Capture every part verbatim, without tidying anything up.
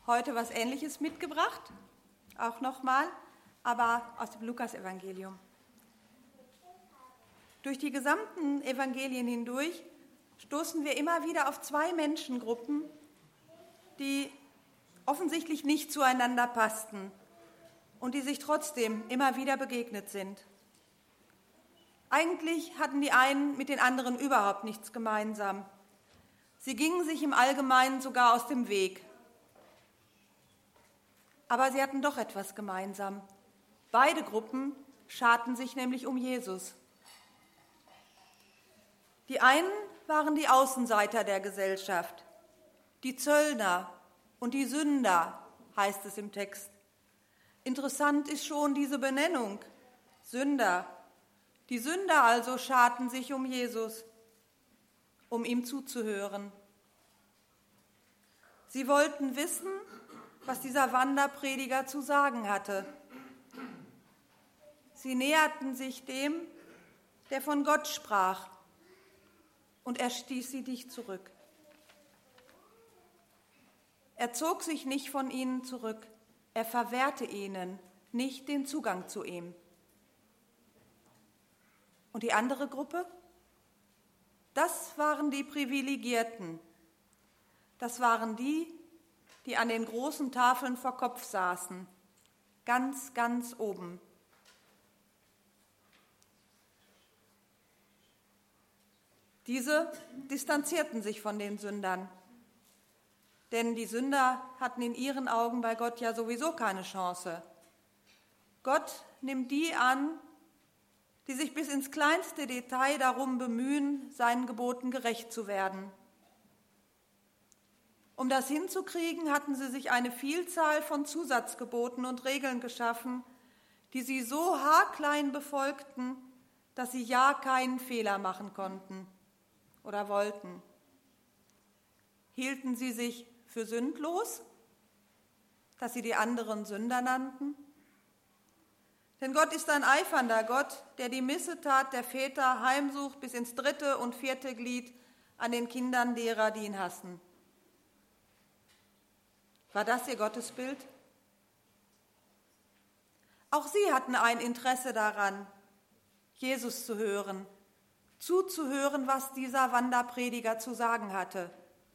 heute was Ähnliches mitgebracht, auch nochmal, aber aus dem Lukas-Evangelium. Durch die gesamten Evangelien hindurch stoßen wir immer wieder auf zwei Menschengruppen, die offensichtlich nicht zueinander passten und die sich trotzdem immer wieder begegnet sind. Eigentlich hatten die einen mit den anderen überhaupt nichts gemeinsam. Sie gingen sich im Allgemeinen sogar aus dem Weg. Aber sie hatten doch etwas gemeinsam. Beide Gruppen scharten sich nämlich um Jesus. Die einen waren die Außenseiter der Gesellschaft, die Zöllner und die Sünder, heißt es im Text. Interessant ist schon diese Benennung, Sünder. Die Sünder also scharten sich um Jesus, um ihm zuzuhören. Sie wollten wissen, was dieser Wanderprediger zu sagen hatte. Sie näherten sich dem, der von Gott sprach, und er stieß sie nicht zurück. Er zog sich nicht von ihnen zurück, er verwehrte ihnen nicht den Zugang zu ihm. Und die andere Gruppe? Das waren die Privilegierten. Das waren die, die an den großen Tafeln vor Kopf saßen, ganz, ganz oben. Diese distanzierten sich von den Sündern, denn die Sünder hatten in ihren Augen bei Gott ja sowieso keine Chance. Gott nimmt die an, die sich bis ins kleinste Detail darum bemühen, seinen Geboten gerecht zu werden. Um das hinzukriegen, hatten sie sich eine Vielzahl von Zusatzgeboten und Regeln geschaffen, die sie so haarklein befolgten, dass sie ja keinen Fehler machen konnten oder wollten. Hielten sie sich für sündlos, dass sie die anderen Sünder nannten? Denn Gott ist ein eifernder Gott, der die Missetat der Väter heimsucht bis ins dritte und vierte Glied an den Kindern derer, die ihn hassen. War das ihr Gottesbild? Auch sie hatten ein Interesse daran, Jesus zu hören, zuzuhören, was dieser Wanderprediger zu sagen hatte.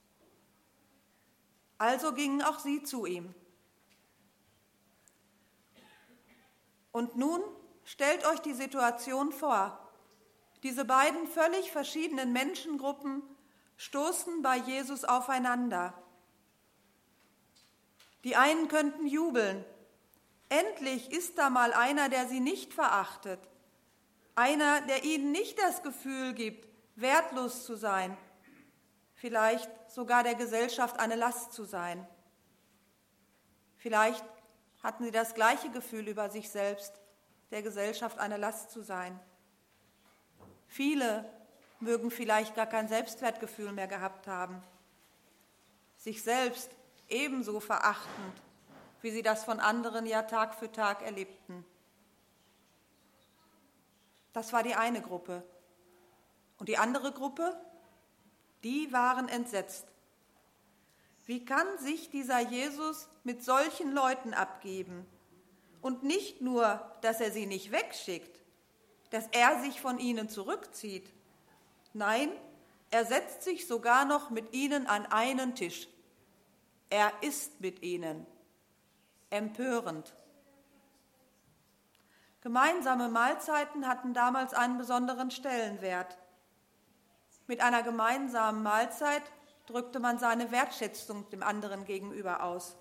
Also gingen auch sie zu ihm. Und nun stellt euch die Situation vor. Diese beiden völlig verschiedenen Menschengruppen stoßen bei Jesus aufeinander. Die einen könnten jubeln. Endlich ist da mal einer, der sie nicht verachtet. Einer, der ihnen nicht das Gefühl gibt, wertlos zu sein. Vielleicht sogar der Gesellschaft eine Last zu sein. Vielleicht hatten sie das gleiche Gefühl über sich selbst, der Gesellschaft eine Last zu sein. Viele mögen vielleicht gar kein Selbstwertgefühl mehr gehabt haben, sich selbst ebenso verachtend, wie sie das von anderen ja Tag für Tag erlebten. Das war die eine Gruppe. Und die andere Gruppe, die waren entsetzt. Wie kann sich dieser Jesus mit solchen Leuten abgeben? Und nicht nur, dass er sie nicht wegschickt, dass er sich von ihnen zurückzieht. Nein, er setzt sich sogar noch mit ihnen an einen Tisch. Er isst mit ihnen. Empörend. Gemeinsame Mahlzeiten hatten damals einen besonderen Stellenwert. Mit einer gemeinsamen Mahlzeit drückte man seine Wertschätzung dem anderen gegenüber aus.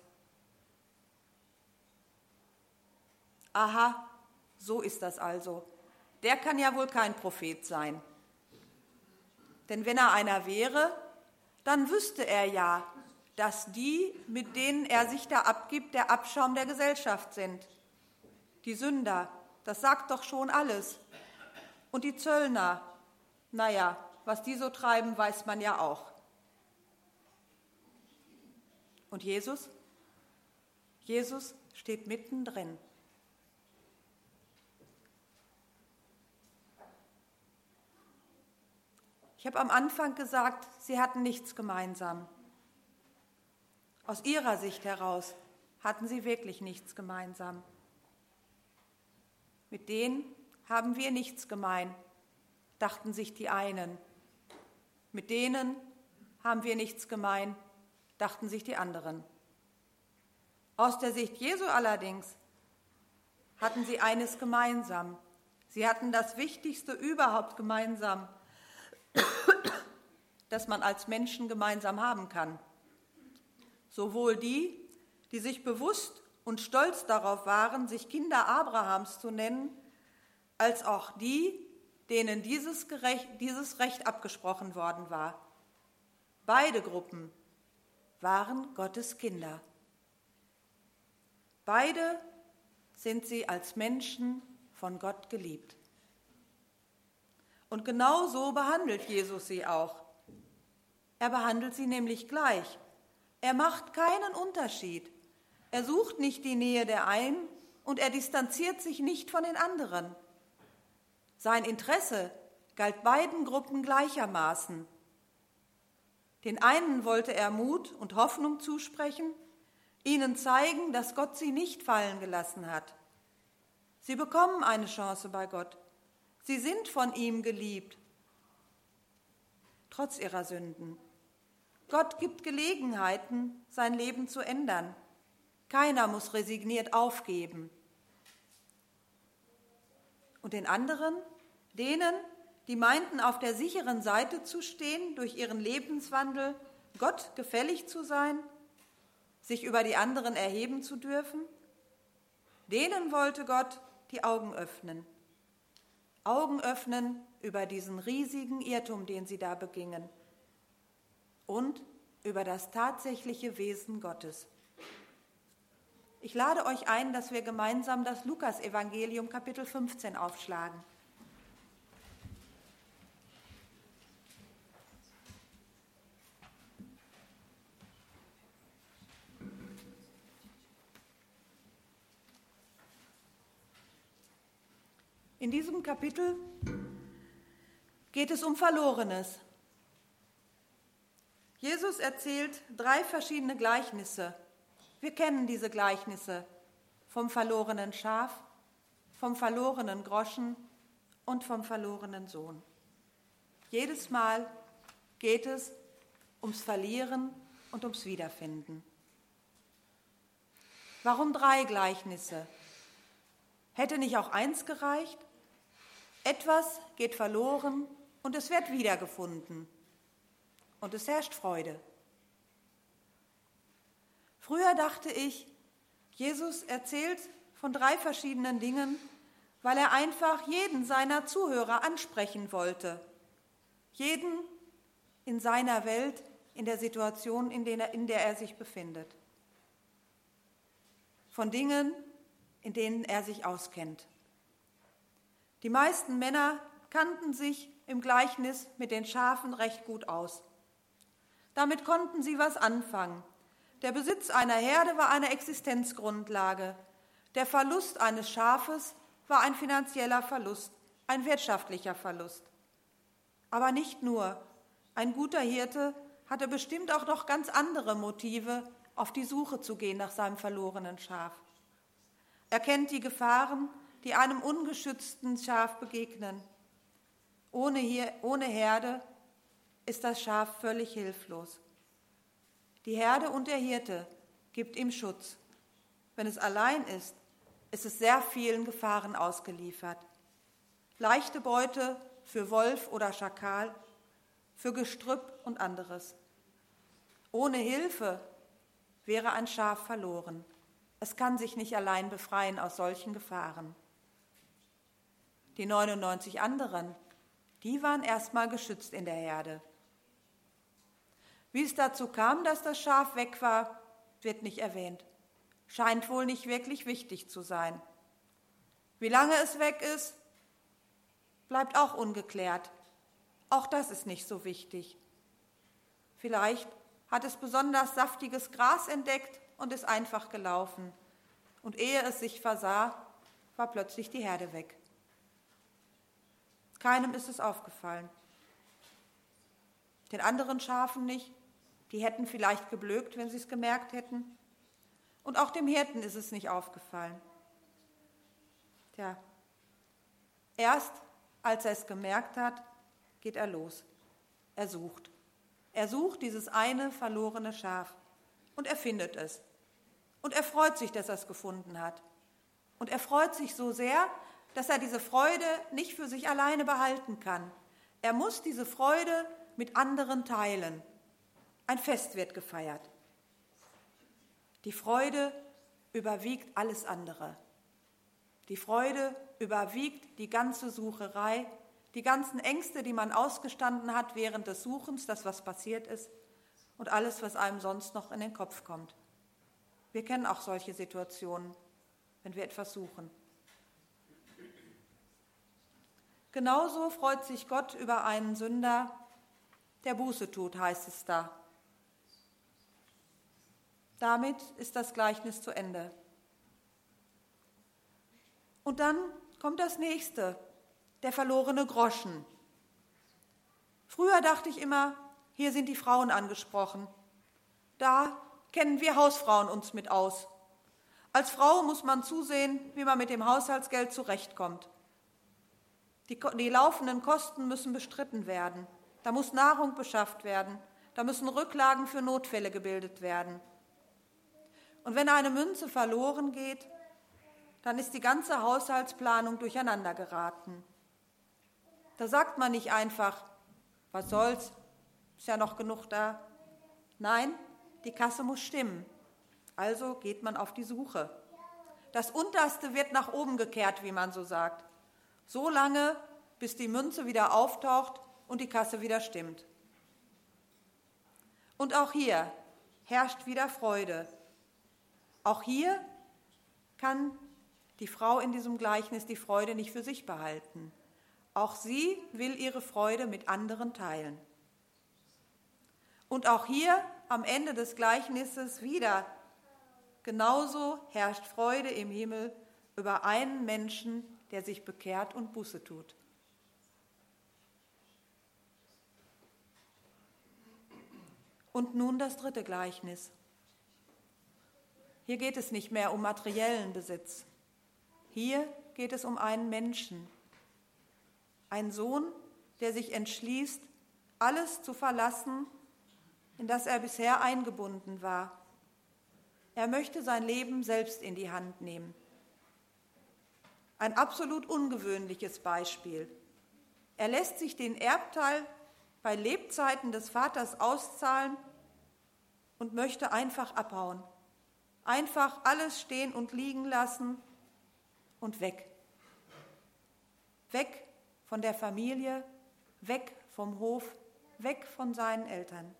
Aha, so ist das also. Der kann ja wohl kein Prophet sein. Denn wenn er einer wäre, dann wüsste er ja, dass die, mit denen er sich da abgibt, der Abschaum der Gesellschaft sind. Die Sünder, das sagt doch schon alles. Und die Zöllner, naja, was die so treiben, weiß man ja auch. Und Jesus? Jesus steht mittendrin. Ich habe am Anfang gesagt, sie hatten nichts gemeinsam. Aus ihrer Sicht heraus hatten sie wirklich nichts gemeinsam. Mit denen haben wir nichts gemein, dachten sich die einen. Mit denen haben wir nichts gemein, dachten sich die anderen. Aus der Sicht Jesu allerdings hatten sie eines gemeinsam. Sie hatten das Wichtigste überhaupt gemeinsam, das man als Menschen gemeinsam haben kann. Sowohl die, die sich bewusst und stolz darauf waren, sich Kinder Abrahams zu nennen, als auch die, denen dieses, Gerecht, dieses Recht abgesprochen worden war. Beide Gruppen waren Gottes Kinder. Beide sind sie als Menschen von Gott geliebt. Und genau so behandelt Jesus sie auch. Er behandelt sie nämlich gleich. Er macht keinen Unterschied. Er sucht nicht die Nähe der einen und er distanziert sich nicht von den anderen. Sein Interesse galt beiden Gruppen gleichermaßen. Den einen wollte er Mut und Hoffnung zusprechen, ihnen zeigen, dass Gott sie nicht fallen gelassen hat. Sie bekommen eine Chance bei Gott. Sie sind von ihm geliebt, trotz ihrer Sünden. Gott gibt Gelegenheiten, sein Leben zu ändern. Keiner muss resigniert aufgeben. Und den anderen, denen, die meinten, auf der sicheren Seite zu stehen, durch ihren Lebenswandel Gott gefällig zu sein, sich über die anderen erheben zu dürfen, denen wollte Gott die Augen öffnen. Augen öffnen über diesen riesigen Irrtum, den sie da begingen, und über das tatsächliche Wesen Gottes. Ich lade euch ein, dass wir gemeinsam das Lukas-Evangelium Kapitel fünfzehn aufschlagen. In diesem Kapitel geht es um Verlorenes. Jesus erzählt drei verschiedene Gleichnisse. Wir kennen diese Gleichnisse vom verlorenen Schaf, vom verlorenen Groschen und vom verlorenen Sohn. Jedes Mal geht es ums Verlieren und ums Wiederfinden. Warum drei Gleichnisse? Hätte nicht auch eins gereicht? Etwas geht verloren und es wird wiedergefunden. Und es herrscht Freude. Früher dachte ich, Jesus erzählt von drei verschiedenen Dingen, weil er einfach jeden seiner Zuhörer ansprechen wollte. Jeden in seiner Welt, in der Situation, in der er, in der er sich befindet. Von Dingen, in denen er sich auskennt. Die meisten Männer kannten sich im Gleichnis mit den Schafen recht gut aus. Damit konnten sie was anfangen. Der Besitz einer Herde war eine Existenzgrundlage. Der Verlust eines Schafes war ein finanzieller Verlust, ein wirtschaftlicher Verlust. Aber nicht nur. Ein guter Hirte hatte bestimmt auch noch ganz andere Motive, auf die Suche zu gehen nach seinem verlorenen Schaf. Er kennt die Gefahren, die einem ungeschützten Schaf begegnen. Ohne, Hier- ohne Herde ist das Schaf völlig hilflos. Die Herde und der Hirte gibt ihm Schutz. Wenn es allein ist, ist es sehr vielen Gefahren ausgeliefert. Leichte Beute für Wolf oder Schakal, für Gestrüpp und anderes. Ohne Hilfe wäre ein Schaf verloren. Es kann sich nicht allein befreien aus solchen Gefahren. Die neunundneunzig anderen, die waren erstmal geschützt in der Herde. Wie es dazu kam, dass das Schaf weg war, wird nicht erwähnt. Scheint wohl nicht wirklich wichtig zu sein. Wie lange es weg ist, bleibt auch ungeklärt. Auch das ist nicht so wichtig. Vielleicht hat es besonders saftiges Gras entdeckt und ist einfach gelaufen. Und ehe es sich versah, war plötzlich die Herde weg. Keinem ist es aufgefallen. Den anderen Schafen nicht, Die hätten vielleicht geblökt, wenn sie es gemerkt hätten. Und auch dem Hirten ist es nicht aufgefallen. Tja, erst als er es gemerkt hat, geht er los. Er sucht. Er sucht dieses eine verlorene Schaf und er findet es. Und er freut sich, dass er es gefunden hat. Und er freut sich so sehr, dass er diese Freude nicht für sich alleine behalten kann. Er muss diese Freude mit anderen teilen. Ein Fest wird gefeiert. Die Freude überwiegt alles andere. Die Freude überwiegt die ganze Sucherei, die ganzen Ängste, die man ausgestanden hat während des Suchens, das, was passiert ist, und alles, was einem sonst noch in den Kopf kommt. Wir kennen auch solche Situationen, wenn wir etwas suchen. Genauso freut sich Gott über einen Sünder, der Buße tut, heißt es da. Damit ist das Gleichnis zu Ende. Und dann kommt das nächste, der verlorene Groschen. Früher dachte ich immer, hier sind die Frauen angesprochen. Da kennen wir Hausfrauen uns mit aus. Als Frau muss man zusehen, wie man mit dem Haushaltsgeld zurechtkommt. Die, die laufenden Kosten müssen bestritten werden. Da muss Nahrung beschafft werden. Da müssen Rücklagen für Notfälle gebildet werden. Und wenn eine Münze verloren geht, dann ist die ganze Haushaltsplanung durcheinander geraten. Da sagt man nicht einfach, was soll's, ist ja noch genug da. Nein, die Kasse muss stimmen. Also geht man auf die Suche. Das Unterste wird nach oben gekehrt, wie man so sagt. So lange, bis die Münze wieder auftaucht und die Kasse wieder stimmt. Und auch hier herrscht wieder Freude. Auch hier kann die Frau in diesem Gleichnis die Freude nicht für sich behalten. Auch sie will ihre Freude mit anderen teilen. Und auch hier am Ende des Gleichnisses wieder genauso herrscht Freude im Himmel über einen Menschen, der sich bekehrt und Buße tut. Und nun das dritte Gleichnis. Hier geht es nicht mehr um materiellen Besitz. Hier geht es um einen Menschen. Ein Sohn, der sich entschließt, alles zu verlassen, in das er bisher eingebunden war. Er möchte sein Leben selbst in die Hand nehmen. Ein absolut ungewöhnliches Beispiel. Er lässt sich den Erbteil bei Lebzeiten des Vaters auszahlen und möchte einfach abhauen. Einfach alles stehen und liegen lassen und weg. Weg von der Familie, weg vom Hof, weg von seinen Eltern.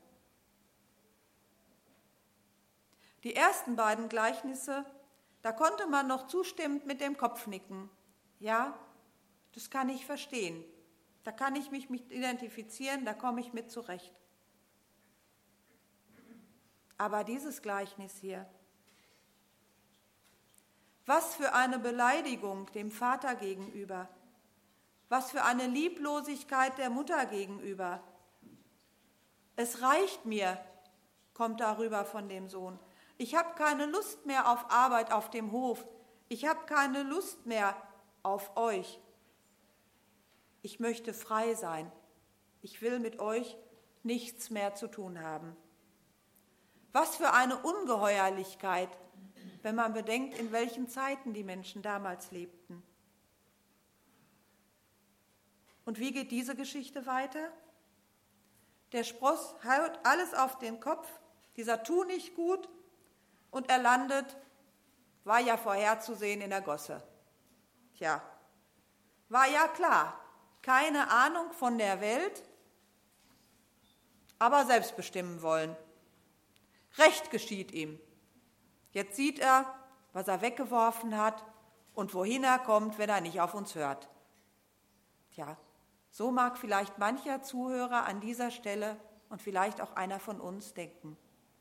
Die ersten beiden Gleichnisse, da konnte man noch zustimmend mit dem Kopf nicken. Ja, das kann ich verstehen. Da kann ich mich mit identifizieren, da komme ich mit zurecht. Aber dieses Gleichnis hier, was für eine Beleidigung dem Vater gegenüber, was für eine Lieblosigkeit der Mutter gegenüber. Es reicht mir, kommt darüber von dem Sohn. Ich habe keine Lust mehr auf Arbeit auf dem Hof. Ich habe keine Lust mehr auf euch. Ich möchte frei sein. Ich will mit euch nichts mehr zu tun haben. Was für eine Ungeheuerlichkeit, wenn man bedenkt, in welchen Zeiten die Menschen damals lebten. Und wie geht diese Geschichte weiter? Der Spross haut alles auf den Kopf, dieser Tu nicht gut, und er landet, war ja vorherzusehen, in der Gosse. Tja, war ja klar, keine Ahnung von der Welt, aber selbst bestimmen wollen. Recht geschieht ihm. Jetzt sieht er, was er weggeworfen hat und wohin er kommt, wenn er nicht auf uns hört. Tja, so mag vielleicht mancher Zuhörer an dieser Stelle und vielleicht auch einer von uns denken.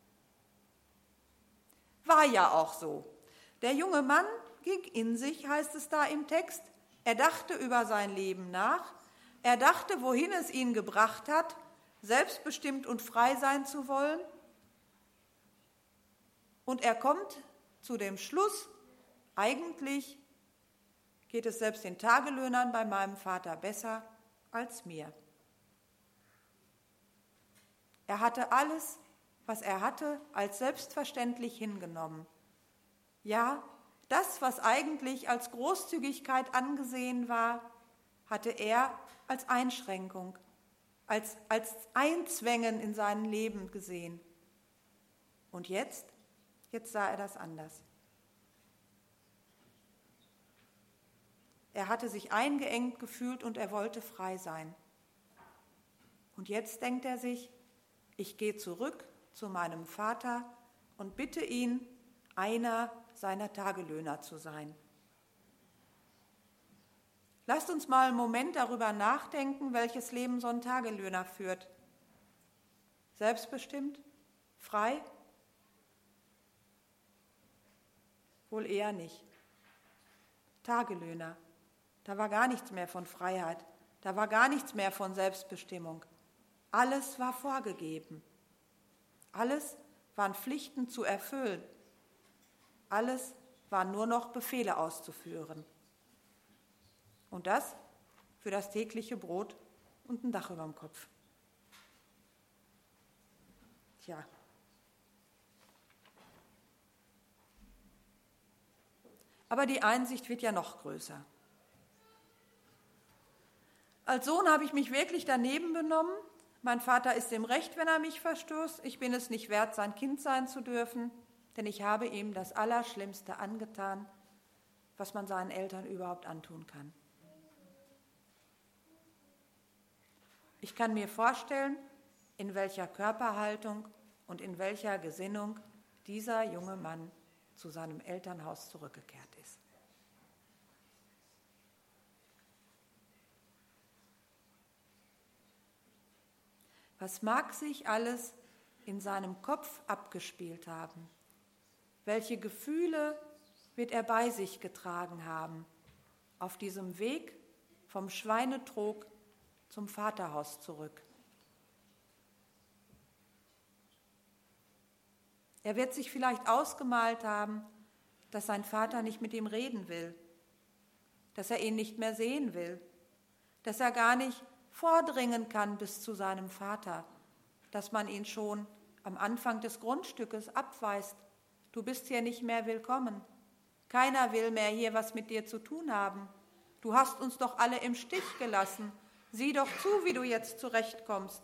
War ja auch so. Der junge Mann ging in sich, heißt es da im Text. Er dachte über sein Leben nach. Er dachte, wohin es ihn gebracht hat, selbstbestimmt und frei sein zu wollen. Und er kommt zu dem Schluss, eigentlich geht es selbst den Tagelöhnern bei meinem Vater besser als mir. Er hatte alles, was er hatte, als selbstverständlich hingenommen. Ja, das, was eigentlich als Großzügigkeit angesehen war, hatte er als Einschränkung, als, als Einzwängen in sein Leben gesehen. Und jetzt, jetzt sah er das anders. Er hatte sich eingeengt gefühlt und er wollte frei sein. Und jetzt denkt er sich, ich gehe zurück zu meinem Vater und bitte ihn, einer seiner Tagelöhner zu sein. Lasst uns mal einen Moment darüber nachdenken, welches Leben so ein Tagelöhner führt. Selbstbestimmt? Frei? Wohl eher nicht. Tagelöhner. Da war gar nichts mehr von Freiheit. Da war gar nichts mehr von Selbstbestimmung. Alles war vorgegeben. Alles waren Pflichten zu erfüllen. Alles waren nur noch Befehle auszuführen. Und das für das tägliche Brot und ein Dach über dem Kopf. Tja. Aber die Einsicht wird ja noch größer. Als Sohn habe ich mich wirklich daneben benommen. Mein Vater ist im Recht, wenn er mich verstößt. Ich bin es nicht wert, sein Kind sein zu dürfen, denn ich habe ihm das Allerschlimmste angetan, was man seinen Eltern überhaupt antun kann. Ich kann mir vorstellen, in welcher Körperhaltung und in welcher Gesinnung dieser junge Mann zu seinem Elternhaus zurückgekehrt ist. Was mag sich alles in seinem Kopf abgespielt haben? Welche Gefühle wird er bei sich getragen haben auf diesem Weg vom Schweinetrog zum Vaterhaus zurück? Er wird sich vielleicht ausgemalt haben, dass sein Vater nicht mit ihm reden will, dass er ihn nicht mehr sehen will, dass er gar nicht vordringen kann bis zu seinem Vater, dass man ihn schon am Anfang des Grundstückes abweist. Du bist hier nicht mehr willkommen. Keiner will mehr hier was mit dir zu tun haben. Du hast uns doch alle im Stich gelassen. Sieh doch zu, wie du jetzt zurechtkommst.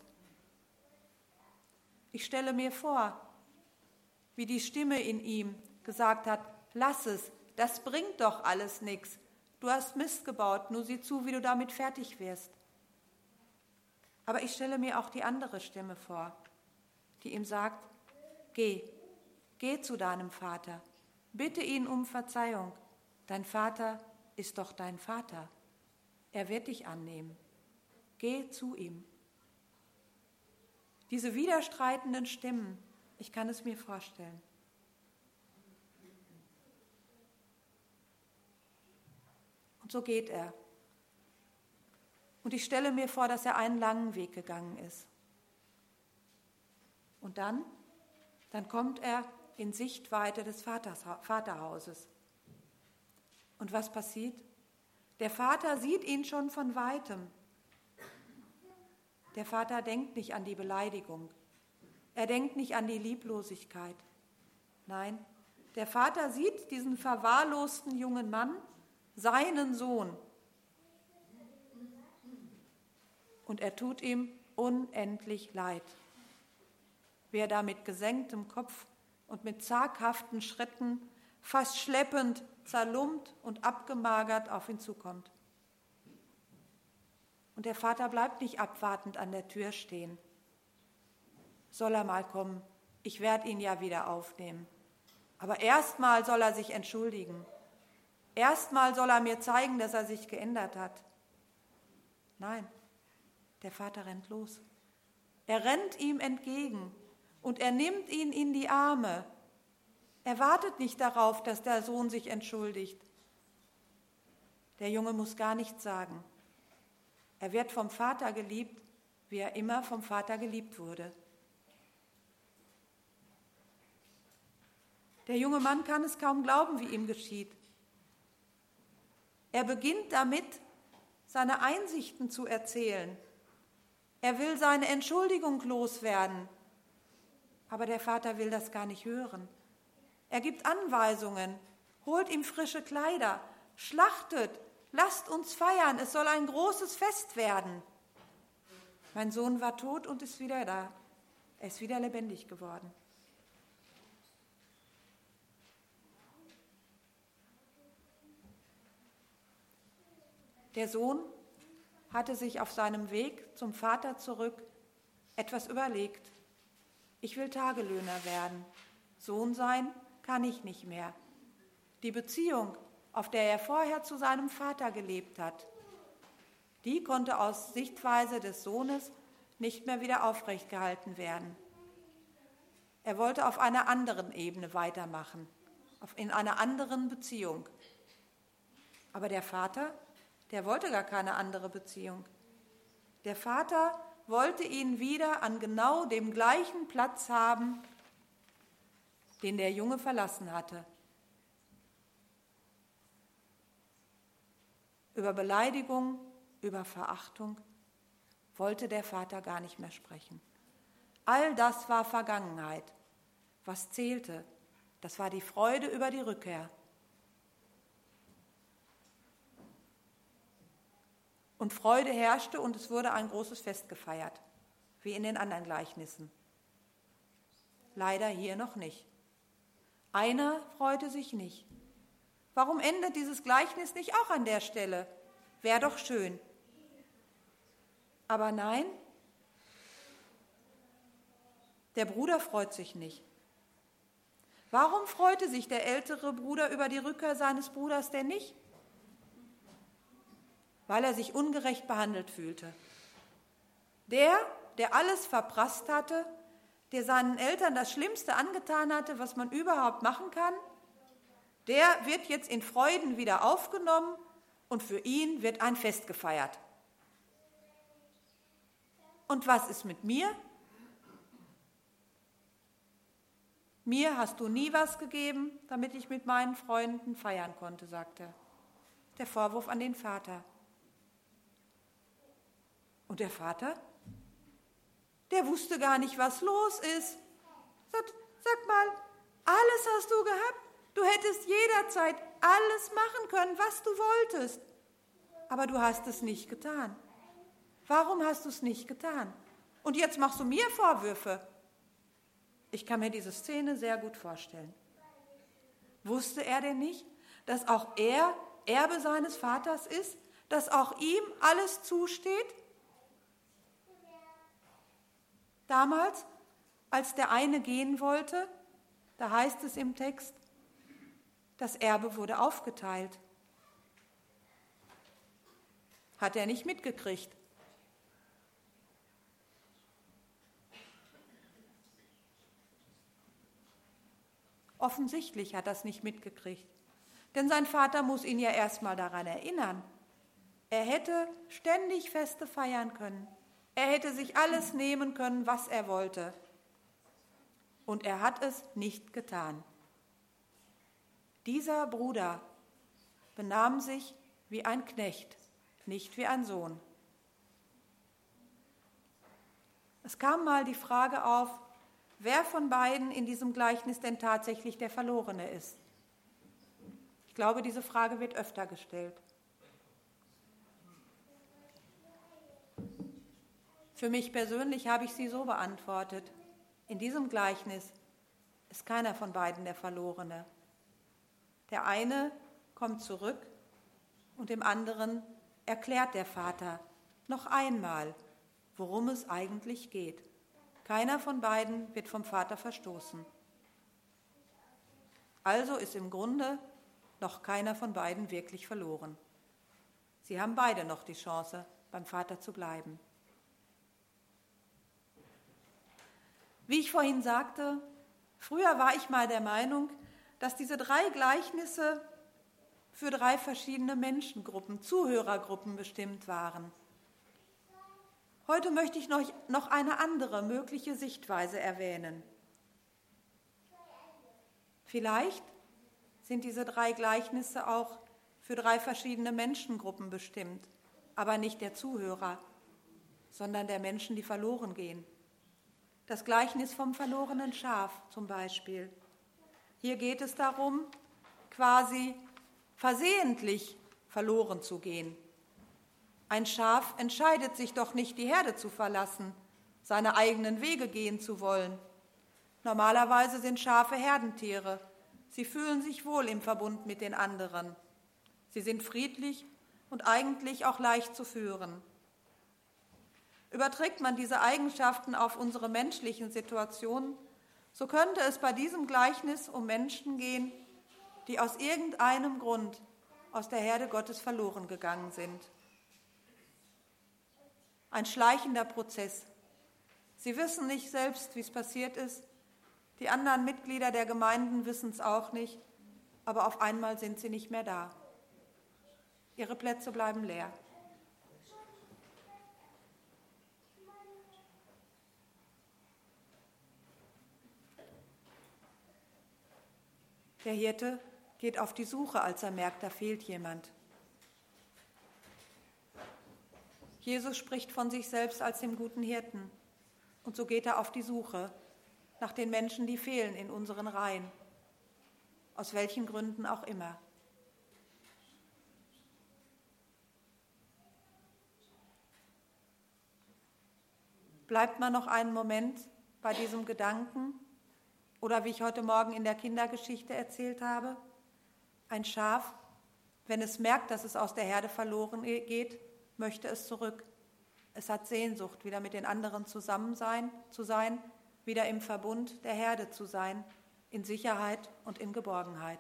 Ich stelle mir vor, wie die Stimme in ihm gesagt hat, lass es, das bringt doch alles nichts. Du hast Mist gebaut, nur sieh zu, wie du damit fertig wirst. Aber ich stelle mir auch die andere Stimme vor, die ihm sagt, geh, geh zu deinem Vater, bitte ihn um Verzeihung. Dein Vater ist doch dein Vater. Er wird dich annehmen. Geh zu ihm. Diese widerstreitenden Stimmen, ich kann es mir vorstellen. Und so geht er. Und ich stelle mir vor, dass er einen langen Weg gegangen ist. Und dann, dann kommt er in Sichtweite des Vaters, Vaterhauses. Und was passiert? Der Vater sieht ihn schon von Weitem. Der Vater denkt nicht an die Beleidigung. Er denkt nicht an die Lieblosigkeit. Nein, der Vater sieht diesen verwahrlosten jungen Mann, seinen Sohn. Und er tut ihm unendlich leid. Wie er da mit gesenktem Kopf und mit zaghaften Schritten, fast schleppend, zerlumpt und abgemagert auf ihn zukommt. Und der Vater bleibt nicht abwartend an der Tür stehen. Soll er mal kommen, ich werde ihn ja wieder aufnehmen. Aber erstmal soll er sich entschuldigen. Erstmal soll er mir zeigen, dass er sich geändert hat. Nein. Der Vater rennt los. Er rennt ihm entgegen und er nimmt ihn in die Arme. Er wartet nicht darauf, dass der Sohn sich entschuldigt. Der Junge muss gar nichts sagen. Er wird vom Vater geliebt, wie er immer vom Vater geliebt wurde. Der junge Mann kann es kaum glauben, wie ihm geschieht. Er beginnt damit, seine Einsichten zu erzählen. Er will seine Entschuldigung loswerden, aber der Vater will das gar nicht hören. Er gibt Anweisungen, holt ihm frische Kleider, schlachtet, lasst uns feiern, es soll ein großes Fest werden. Mein Sohn war tot und ist wieder da. Er ist wieder lebendig geworden. Der Sohn hatte sich auf seinem Weg zum Vater zurück etwas überlegt. Ich will Tagelöhner werden. Sohn sein kann ich nicht mehr. Die Beziehung, auf der er vorher zu seinem Vater gelebt hat, die konnte aus Sichtweise des Sohnes nicht mehr wieder aufrecht gehalten werden. Er wollte auf einer anderen Ebene weitermachen, in einer anderen Beziehung. Aber der Vater, der wollte gar keine andere Beziehung. Der Vater wollte ihn wieder an genau dem gleichen Platz haben, den der Junge verlassen hatte. Über Beleidigung, über Verachtung wollte der Vater gar nicht mehr sprechen. All das war Vergangenheit. Was zählte, das war die Freude über die Rückkehr. Und Freude herrschte und es wurde ein großes Fest gefeiert, wie in den anderen Gleichnissen. Leider hier noch nicht. Einer freute sich nicht. Warum endet dieses Gleichnis nicht auch an der Stelle? Wäre doch schön. Aber nein, der Bruder freut sich nicht. Warum freute sich der ältere Bruder über die Rückkehr seines Bruders denn nicht? Weil er sich ungerecht behandelt fühlte. Der, der alles verprasst hatte, der seinen Eltern das Schlimmste angetan hatte, was man überhaupt machen kann, der wird jetzt in Freuden wieder aufgenommen und für ihn wird ein Fest gefeiert. Und was ist mit mir? Mir hast du nie was gegeben, damit ich mit meinen Freunden feiern konnte, sagt er. Der Vorwurf an den Vater. Und der Vater? Der wusste gar nicht, was los ist. Sag, sag mal, alles hast du gehabt. Du hättest jederzeit alles machen können, was du wolltest. Aber du hast es nicht getan. Warum hast du es nicht getan? Und jetzt machst du mir Vorwürfe. Ich kann mir diese Szene sehr gut vorstellen. Wusste er denn nicht, dass auch er Erbe seines Vaters ist, dass auch ihm alles zusteht? Damals, als der eine gehen wollte, da heißt es im Text, das Erbe wurde aufgeteilt. Hat er nicht mitgekriegt. Offensichtlich hat er es nicht mitgekriegt, denn sein Vater muss ihn ja erstmal daran erinnern. Er hätte ständig Feste feiern können. Er hätte sich alles nehmen können, was er wollte. Und er hat es nicht getan. Dieser Bruder benahm sich wie ein Knecht, nicht wie ein Sohn. Es kam mal die Frage auf, wer von beiden in diesem Gleichnis denn tatsächlich der Verlorene ist. Ich glaube, diese Frage wird öfter gestellt. Für mich persönlich habe ich sie so beantwortet. In diesem Gleichnis ist keiner von beiden der Verlorene. Der eine kommt zurück und dem anderen erklärt der Vater noch einmal, worum es eigentlich geht. Keiner von beiden wird vom Vater verstoßen. Also ist im Grunde noch keiner von beiden wirklich verloren. Sie haben beide noch die Chance, beim Vater zu bleiben. Wie ich vorhin sagte, früher war ich mal der Meinung, dass diese drei Gleichnisse für drei verschiedene Menschengruppen, Zuhörergruppen bestimmt waren. Heute möchte ich noch, noch eine andere mögliche Sichtweise erwähnen. Vielleicht sind diese drei Gleichnisse auch für drei verschiedene Menschengruppen bestimmt, aber nicht der Zuhörer, sondern der Menschen, die verloren gehen. Das Gleichnis vom verlorenen Schaf zum Beispiel. Hier geht es darum, quasi versehentlich verloren zu gehen. Ein Schaf entscheidet sich doch nicht, die Herde zu verlassen, seine eigenen Wege gehen zu wollen. Normalerweise sind Schafe Herdentiere. Sie fühlen sich wohl im Verbund mit den anderen. Sie sind friedlich und eigentlich auch leicht zu führen. Überträgt man diese Eigenschaften auf unsere menschlichen Situationen, so könnte es bei diesem Gleichnis um Menschen gehen, die aus irgendeinem Grund aus der Herde Gottes verloren gegangen sind. Ein schleichender Prozess. Sie wissen nicht selbst, wie es passiert ist. Die anderen Mitglieder der Gemeinden wissen es auch nicht, aber auf einmal sind sie nicht mehr da. Ihre Plätze bleiben leer. Der Hirte geht auf die Suche, als er merkt, da fehlt jemand. Jesus spricht von sich selbst als dem guten Hirten. Und so geht er auf die Suche nach den Menschen, die fehlen in unseren Reihen, aus welchen Gründen auch immer. Bleibt man noch einen Moment bei diesem Gedanken oder wie ich heute Morgen in der Kindergeschichte erzählt habe, ein Schaf, wenn es merkt, dass es aus der Herde verloren geht, möchte es zurück. Es hat Sehnsucht, wieder mit den anderen zusammen sein, zu sein, wieder im Verbund der Herde zu sein, in Sicherheit und in Geborgenheit.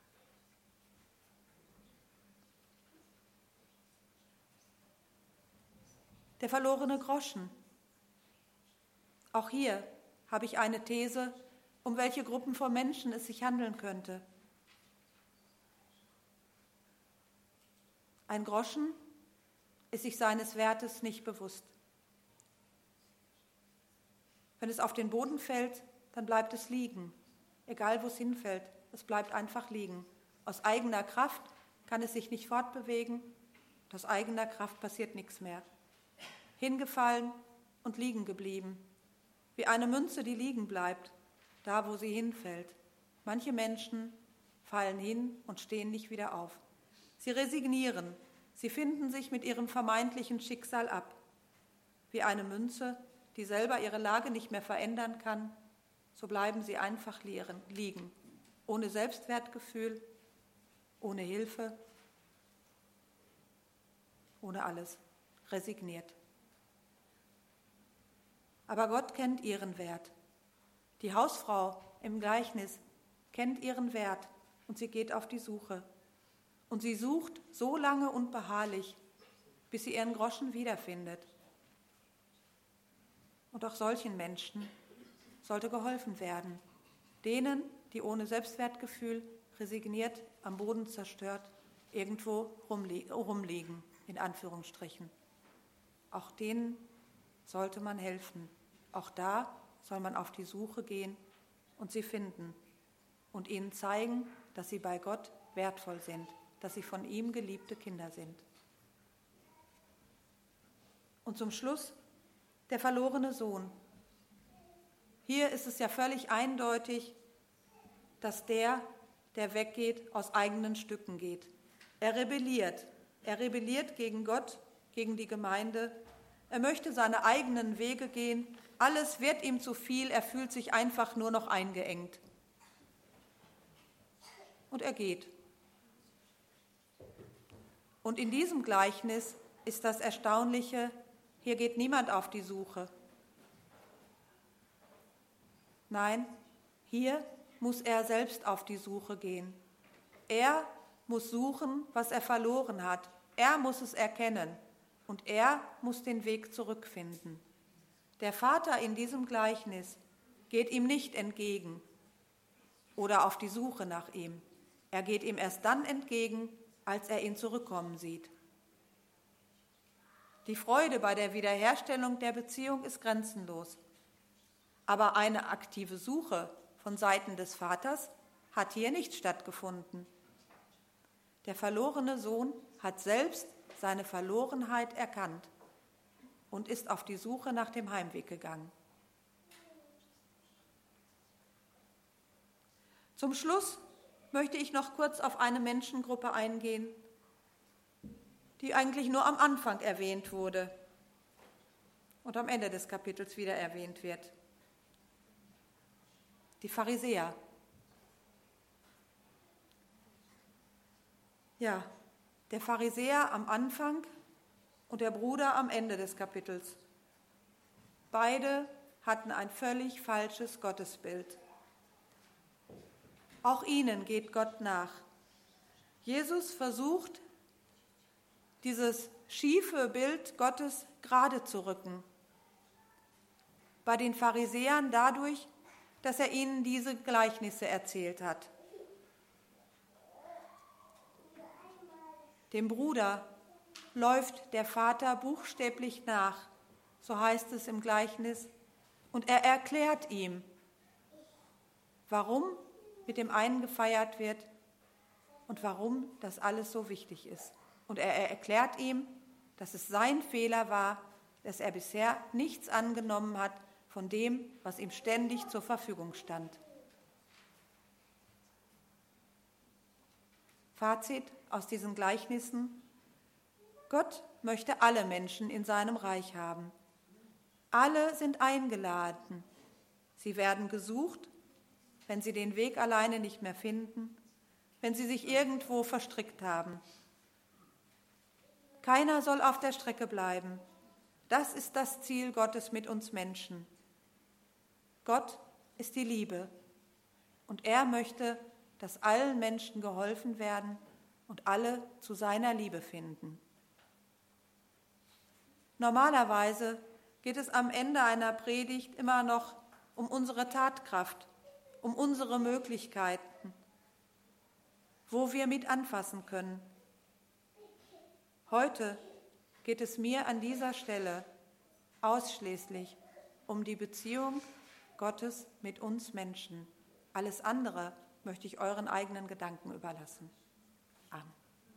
Der verlorene Groschen. Auch hier habe ich eine These, um welche Gruppen von Menschen es sich handeln könnte. Ein Groschen ist sich seines Wertes nicht bewusst. Wenn es auf den Boden fällt, dann bleibt es liegen, egal wo es hinfällt, es bleibt einfach liegen. Aus eigener Kraft kann es sich nicht fortbewegen, und aus eigener Kraft passiert nichts mehr. Hingefallen und liegen geblieben, wie eine Münze, die liegen bleibt, da wo sie hinfällt. Manche Menschen fallen hin und stehen nicht wieder auf. Sie resignieren, sie finden sich mit ihrem vermeintlichen Schicksal ab. Wie eine Münze, die selber ihre Lage nicht mehr verändern kann, so bleiben sie einfach liegen, ohne Selbstwertgefühl, ohne Hilfe, ohne alles, resigniert. Aber Gott kennt ihren Wert. Die Hausfrau im Gleichnis kennt ihren Wert und sie geht auf die Suche. Und sie sucht so lange und beharrlich, bis sie ihren Groschen wiederfindet. Und auch solchen Menschen sollte geholfen werden. Denen, die ohne Selbstwertgefühl, resigniert, am Boden zerstört, irgendwo rumliegen, in Anführungsstrichen. Auch denen sollte man helfen. Auch da soll man auf die Suche gehen und sie finden und ihnen zeigen, dass sie bei Gott wertvoll sind, dass sie von ihm geliebte Kinder sind. Und zum Schluss der verlorene Sohn. Hier ist es ja völlig eindeutig, dass der, der weggeht, aus eigenen Stücken geht. Er rebelliert. Er rebelliert gegen Gott, gegen die Gemeinde. Er möchte seine eigenen Wege gehen. Alles wird ihm zu viel. Er fühlt sich einfach nur noch eingeengt. Und er geht. Und in diesem Gleichnis ist das Erstaunliche, hier geht niemand auf die Suche. Nein, hier muss er selbst auf die Suche gehen. Er muss suchen, was er verloren hat. Er muss es erkennen und er muss den Weg zurückfinden. Der Vater in diesem Gleichnis geht ihm nicht entgegen oder auf die Suche nach ihm. Er geht ihm erst dann entgegen, als er ihn zurückkommen sieht. Die Freude bei der Wiederherstellung der Beziehung ist grenzenlos. Aber eine aktive Suche von Seiten des Vaters hat hier nicht stattgefunden. Der verlorene Sohn hat selbst seine Verlorenheit erkannt und ist auf die Suche nach dem Heimweg gegangen. Zum Schluss möchte ich noch kurz auf eine Menschengruppe eingehen, die eigentlich nur am Anfang erwähnt wurde und am Ende des Kapitels wieder erwähnt wird. Die Pharisäer. Ja, der Pharisäer am Anfang und der Bruder am Ende des Kapitels. Beide hatten ein völlig falsches Gottesbild. Auch ihnen geht Gott nach. Jesus versucht, dieses schiefe Bild Gottes gerade zu rücken. Bei den Pharisäern dadurch, dass er ihnen diese Gleichnisse erzählt hat. Dem Bruder läuft der Vater buchstäblich nach, so heißt es im Gleichnis, und er erklärt ihm, warum mit dem einen gefeiert wird und warum das alles so wichtig ist. Und er erklärt ihm, dass es sein Fehler war, dass er bisher nichts angenommen hat von dem, was ihm ständig zur Verfügung stand. Fazit aus diesen Gleichnissen: Gott möchte alle Menschen in seinem Reich haben. Alle sind eingeladen. Sie werden gesucht, wenn sie den Weg alleine nicht mehr finden, wenn sie sich irgendwo verstrickt haben. Keiner soll auf der Strecke bleiben. Das ist das Ziel Gottes mit uns Menschen. Gott ist die Liebe und er möchte, dass allen Menschen geholfen werden und alle zu seiner Liebe finden. Normalerweise geht es am Ende einer Predigt immer noch um unsere Tatkraft, um unsere Möglichkeiten, wo wir mit anfassen können. Heute geht es mir an dieser Stelle ausschließlich um die Beziehung Gottes mit uns Menschen. Alles andere möchte ich euren eigenen Gedanken überlassen. Amen.